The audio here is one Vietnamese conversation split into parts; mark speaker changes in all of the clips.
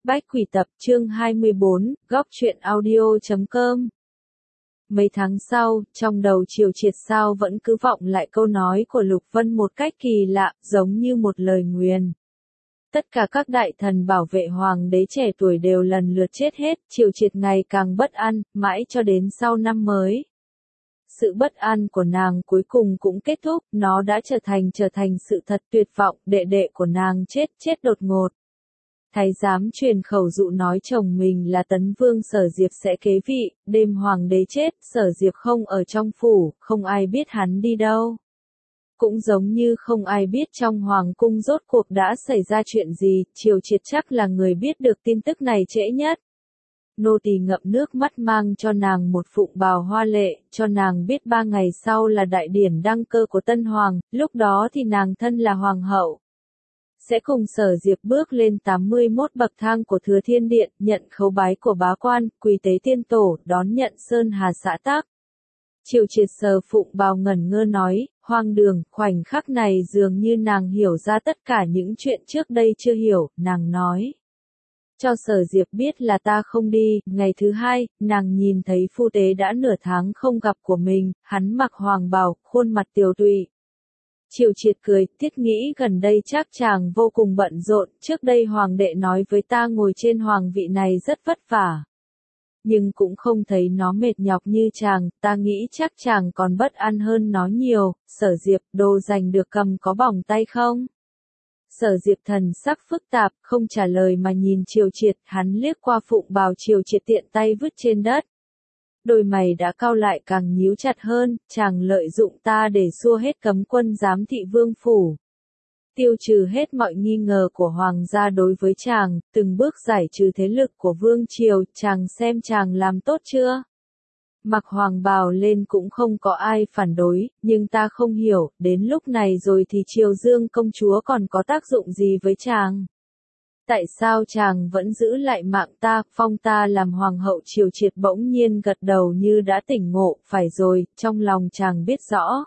Speaker 1: Bách Quỷ Tập chương 24, góc truyện audio.com. Mấy tháng sau, trong đầu Triều Triệt sao vẫn cứ vọng lại câu nói của Lục Vân một cách kỳ lạ, giống như một lời nguyền. Tất cả các đại thần bảo vệ hoàng đế trẻ tuổi đều lần lượt chết hết, Triều Triệt ngày càng bất an, mãi cho đến sau năm mới. Sự bất an của nàng cuối cùng cũng kết thúc, nó đã trở thành sự thật tuyệt vọng, đệ đệ của nàng chết đột ngột. Thái giám truyền khẩu dụ nói chồng mình là Tấn Vương Sở Diệp sẽ kế vị, đêm hoàng đế chết, Sở Diệp không ở trong phủ, không ai biết hắn đi đâu. Cũng giống như không ai biết trong hoàng cung rốt cuộc đã xảy ra chuyện gì, Triều Triệt chắc là người biết được tin tức này trễ nhất. Nô tỳ ngậm nước mắt mang cho nàng một phụng bào hoa lệ, cho nàng biết 3 ngày sau là đại điển đăng cơ của tân hoàng, lúc đó thì nàng thân là hoàng hậu. Sẽ cùng Sở Diệp bước lên 81 bậc thang của Thừa Thiên Điện, nhận khấu bái của bá quan, quỳ tế tiên tổ, đón nhận sơn hà xã tắc. Triều Triệt sờ phụng bào ngẩn ngơ nói, hoang đường, khoảnh khắc này dường như nàng hiểu ra tất cả những chuyện trước đây chưa hiểu, nàng nói. Cho Sở Diệp biết là ta không đi, ngày thứ 2, nàng nhìn thấy phu tế đã nửa tháng không gặp của mình, hắn mặc hoàng bào, khuôn mặt tiều tụy. Triều Triệt cười, thiết nghĩ gần đây chắc chàng vô cùng bận rộn, trước đây hoàng đệ nói với ta ngồi trên hoàng vị này rất vất vả. Nhưng cũng không thấy nó mệt nhọc như chàng, ta nghĩ chắc chàng còn bất an hơn nó nhiều. Sở Diệp, đồ giành được cầm có bỏng tay không? Sở Diệp thần sắc phức tạp, không trả lời mà nhìn Triều Triệt, hắn liếc qua phụng bào Triều Triệt tiện tay vứt trên đất. Đôi mày đã cau lại càng nhíu chặt hơn, chàng lợi dụng ta để xua hết cấm quân giám thị vương phủ. Tiêu trừ hết mọi nghi ngờ của hoàng gia đối với chàng, từng bước giải trừ thế lực của vương triều, chàng xem chàng làm tốt chưa? Mặc hoàng bào lên cũng không có ai phản đối, nhưng ta không hiểu, đến lúc này rồi thì Triều Dương công chúa còn có tác dụng gì với chàng? Tại sao chàng vẫn giữ lại mạng ta, phong ta làm hoàng hậu? Triều Triệt bỗng nhiên gật đầu như đã tỉnh ngộ, phải rồi, trong lòng chàng biết rõ.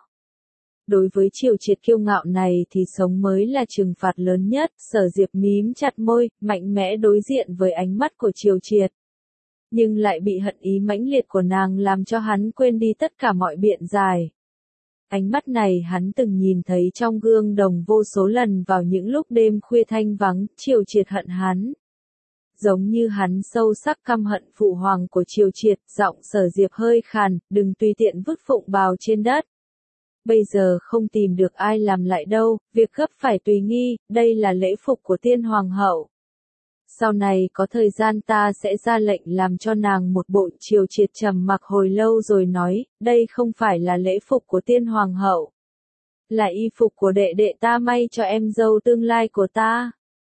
Speaker 1: Đối với Triều Triệt kiêu ngạo này thì sống mới là trừng phạt lớn nhất, Sở Diệp mím chặt môi, mạnh mẽ đối diện với ánh mắt của Triều Triệt. Nhưng lại bị hận ý mãnh liệt của nàng làm cho hắn quên đi tất cả mọi biện giải. Ánh mắt này hắn từng nhìn thấy trong gương đồng vô số lần vào những lúc đêm khuya thanh vắng, Triều Triệt hận hắn. Giống như hắn sâu sắc căm hận phụ hoàng của Triều Triệt, giọng Sở Diệp hơi khàn, đừng tùy tiện vứt phụng bào trên đất. Bây giờ không tìm được ai làm lại đâu, việc gấp phải tùy nghi, đây là lễ phục của tiên hoàng hậu. Sau này có thời gian ta sẽ ra lệnh làm cho nàng một bộ. Triều Triệt trầm mặc hồi lâu rồi nói, đây không phải là lễ phục của tiên hoàng hậu. Là y phục của đệ đệ ta may cho em dâu tương lai của ta.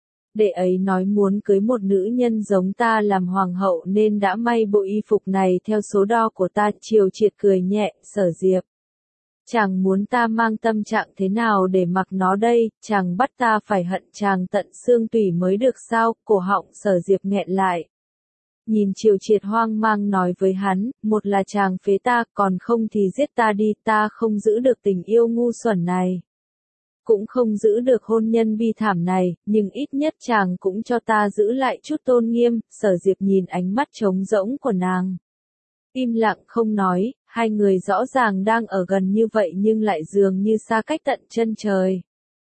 Speaker 1: Đệ ấy nói muốn cưới một nữ nhân giống ta làm hoàng hậu nên đã may bộ y phục này theo số đo của ta. Triều Triệt cười nhẹ, Sở Diệp. Chàng muốn ta mang tâm trạng thế nào để mặc nó đây, chàng bắt ta phải hận chàng tận xương tủy mới được sao? Cổ họng Sở Diệp nghẹn lại. Nhìn Triều Triệt hoang mang nói với hắn, một là chàng phế ta, còn không thì giết ta đi, ta không giữ được tình yêu ngu xuẩn này. Cũng không giữ được hôn nhân bi thảm này, nhưng ít nhất chàng cũng cho ta giữ lại chút tôn nghiêm. Sở Diệp nhìn ánh mắt trống rỗng của nàng. Im lặng không nói, hai người rõ ràng đang ở gần như vậy nhưng lại dường như xa cách tận chân trời.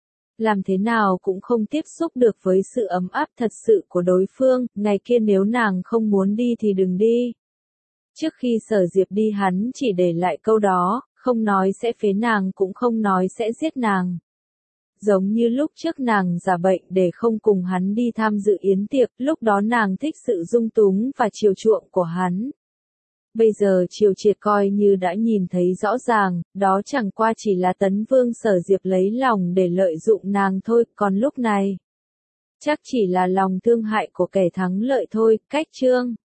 Speaker 1: Làm thế nào cũng không tiếp xúc được với sự ấm áp thật sự của đối phương, ngày kia nếu nàng không muốn đi thì đừng đi. Trước khi Sở Diệp đi hắn chỉ để lại câu đó, không nói sẽ phế nàng cũng không nói sẽ giết nàng. Giống như lúc trước nàng giả bệnh để không cùng hắn đi tham dự yến tiệc, lúc đó nàng thích sự dung túng và chiều chuộng của hắn. Bây giờ Triều Triệt coi như đã nhìn thấy rõ ràng, đó chẳng qua chỉ là Tấn Vương Sở Diệp lấy lòng để lợi dụng nàng thôi, còn lúc này chắc chỉ là lòng thương hại của kẻ thắng lợi thôi. Cách chương